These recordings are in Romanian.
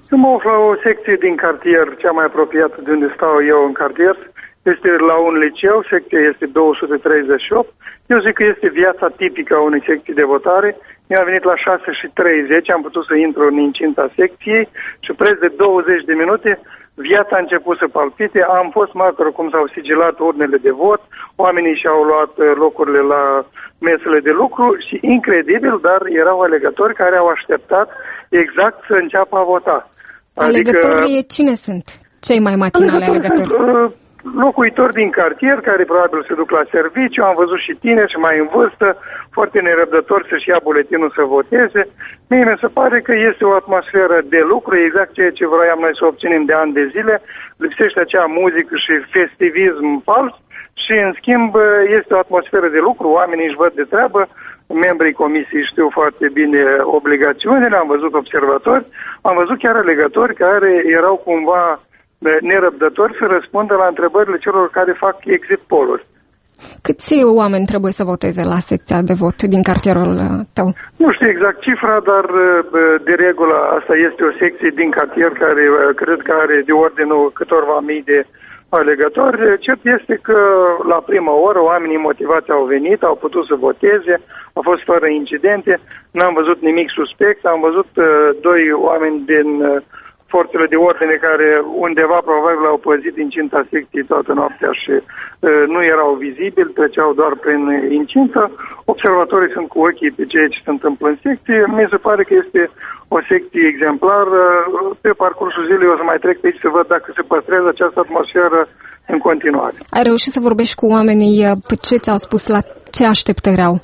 Eu mă aflu la o secție din cartier, cea mai apropiată de unde stau eu în cartier. Este la un liceu, secția este 238. Eu zic că este viața tipică a unei secții de votare. Eu am venit la 6:30, am putut să intru în incinta secției și preț de 20 de minute viața a început să palpite. Am fost martor cum s-au sigilat urnele de vot, oamenii și-au luat locurile la mesele de lucru și incredibil, dar erau alegători care au așteptat exact să înceapă a vota. Alegătorii cine sunt? Cei mai matinali alegători? Locuitori din cartier care probabil se duc la serviciu, am văzut și tineri și mai în vârstă, foarte nerăbdători să-și ia buletinul să voteze. Mie mi se pare că este o atmosferă de lucru, exact ceea ce vroiam noi să obținem de ani de zile, lipsește acea muzică și festivism fals și în schimb este o atmosferă de lucru, oamenii își văd de treabă, membrii comisiei știu foarte bine obligațiunile, am văzut observatori, am văzut chiar alegători care erau cumva nerăbdători să răspundă la întrebările celor care fac exit poll-uri. Câți oameni trebuie să voteze la secția de vot din cartierul tău? Nu știu exact cifra, dar de regulă asta este o secție din cartier care cred că are de ordinul câtorva mii de alegători. Cert este că la prima oră oamenii motivați au venit, au putut să voteze, au fost fără incidente, n-am văzut nimic suspect, am văzut doi oameni din forțele de ordine care undeva probabil au păzit incinta secției toată noaptea și nu erau vizibili, treceau doar prin incintă. Observatorii sunt cu ochii pe ceea ce se întâmplă în secție. Mi se pare că este o secție exemplară. Pe parcursul zilei o să mai trec pe aici să văd dacă se păstrează această atmosferă în continuare. Ai reușit să vorbești cu oamenii? Ce ți-au spus? La ce așteptări au?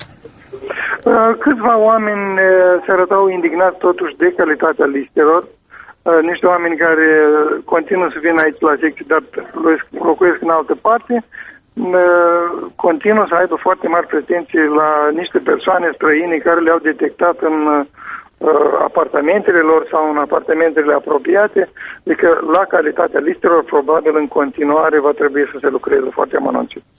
Câțiva oameni se arătau indignați totuși de calitatea listelor. Niște oameni care continuă să vină aici la secție, dar locuiesc în altă parte, continuă să aibă foarte mari pretenții la niște persoane străine care le-au detectat în apartamentele lor sau în apartamentele apropiate, adică la calitatea listelor probabil în continuare va trebui să se lucreze foarte amănunțit.